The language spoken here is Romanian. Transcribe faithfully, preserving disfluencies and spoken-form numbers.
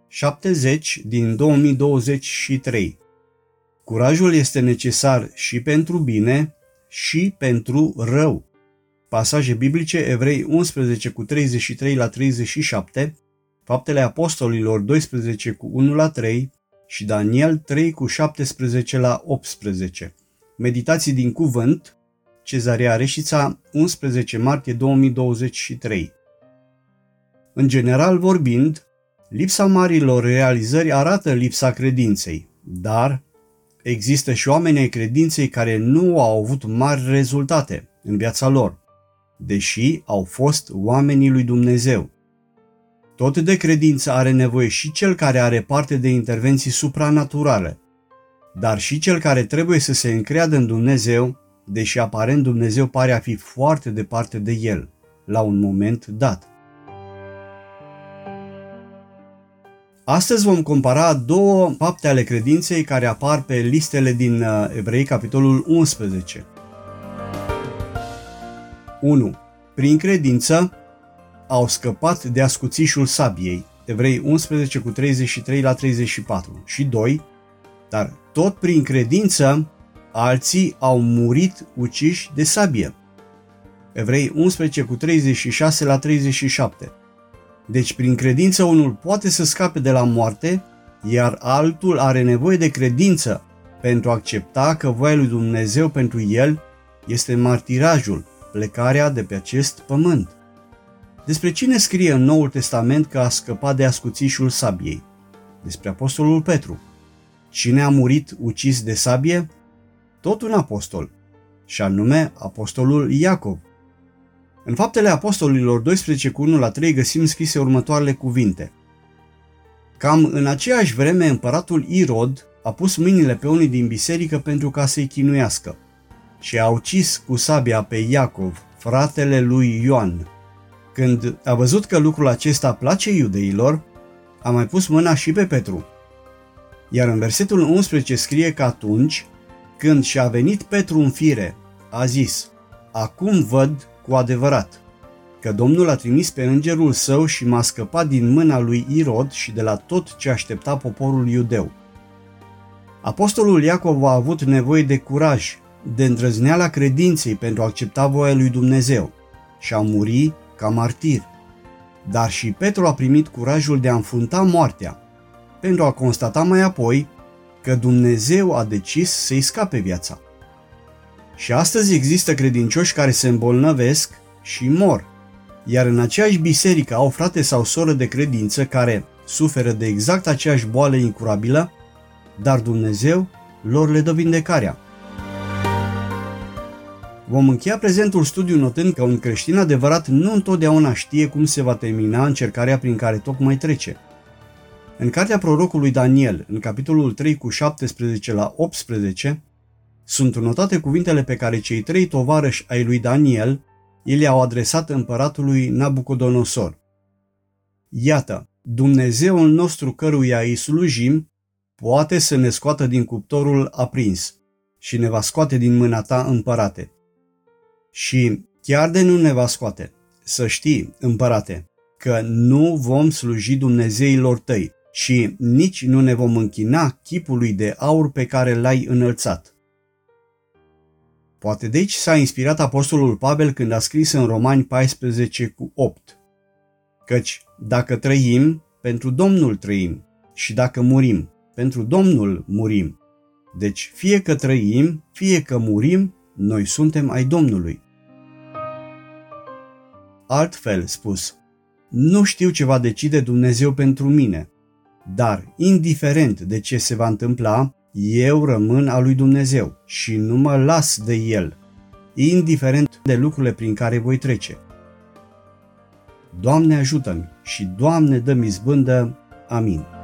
șaptezeci din două mii douăzeci și trei. Curajul este necesar și pentru bine și pentru rău. Pasaje biblice: Evrei unsprezece cu treizeci și trei la treizeci și șapte, Faptele Apostolilor doisprezece cu unu la trei și Daniel trei cu șaptesprezece la optsprezece. Meditații din cuvânt, Cezarea Reșița, unsprezece martie două mii douăzeci și trei. În general vorbind, lipsa marilor realizări arată lipsa credinței, dar există și oameni ai credinței care nu au avut mari rezultate în viața lor, deși au fost oamenii lui Dumnezeu. Tot de credință are nevoie și cel care are parte de intervenții supranaturale, dar și cel care trebuie să se încreadă în Dumnezeu, deși aparent Dumnezeu pare a fi foarte departe de el, la un moment dat. Astăzi vom compara două fapte ale credinței care apar pe listele din Evrei, capitolul unsprezece. unu. Prin credință au scăpat de ascuțișul sabiei, Evrei unsprezece cu treizeci și trei la treizeci și patru. Și doi. Dar tot prin credință alții au murit uciși de sabie, Evrei unsprezece cu treizeci și șase la treizeci și șapte. Deci prin credință unul poate să scape de la moarte, iar altul are nevoie de credință pentru a accepta că voia lui Dumnezeu pentru el este martirajul, plecarea de pe acest pământ. Despre cine scrie în Noul Testament că a scăpat de ascuțișul sabiei? Despre apostolul Petru. Cine a murit ucis de sabie? Tot un apostol, și anume apostolul Iacov. În Faptele Apostolilor doisprezece cu unu la trei găsim scrise următoarele cuvinte. Cam în aceeași vreme împăratul Irod a pus mâinile pe unii din biserică pentru ca să-i chinuiască și a ucis cu sabia pe Iacov, fratele lui Ioan. Când a văzut că lucrul acesta place iudeilor, a mai pus mâna și pe Petru. Iar în versetul unsprezece scrie că atunci, când și-a venit Petru în fire, a zis: acum văd cu adevărat că Domnul a trimis pe îngerul său și m-a scăpat din mâna lui Irod și de la tot ce aștepta poporul iudeu. Apostolul Iacov a avut nevoie de curaj, de îndrăzneala credinței pentru a accepta voia lui Dumnezeu și a muri ca martir. Dar și Petru a primit curajul de a înfrunta moartea, pentru a constata mai apoi că Dumnezeu a decis să-i scape viața. Și astăzi există credincioși care se îmbolnăvesc și mor, iar în aceeași biserică au frate sau soră de credință care suferă de exact aceeași boală incurabilă, dar Dumnezeu lor le dă vindecarea. Vom încheia prezentul studiu notând că un creștin adevărat nu întotdeauna știe cum se va termina încercarea prin care tocmai trece. În cartea prorocului Daniel, în capitolul trei cu șaptesprezece la optsprezece, sunt notate cuvintele pe care cei trei tovarăși ai lui Daniel i le-au adresat împăratului Nabucodonosor. Iată, Dumnezeul nostru căruia îi slujim poate să ne scoată din cuptorul aprins și ne va scoate din mâna ta, împărate. Și chiar de nu ne va scoate, să știi, împărate, că nu vom sluji dumnezeilor tăi și nici nu ne vom închina chipului de aur pe care l-ai înălțat. Poate de aici s-a inspirat apostolul Pavel când a scris în Romani paisprezece cu opt. Căci dacă trăim, pentru Domnul trăim, și dacă murim, pentru Domnul murim. Deci fie că trăim, fie că murim, noi suntem ai Domnului. Altfel spus, nu știu ce va decide Dumnezeu pentru mine, dar indiferent de ce se va întâmpla, eu rămân a lui Dumnezeu și nu mă las de El, indiferent de lucrurile prin care voi trece. Doamne ajută-mi și Doamne dă-mi izbândă. Amin.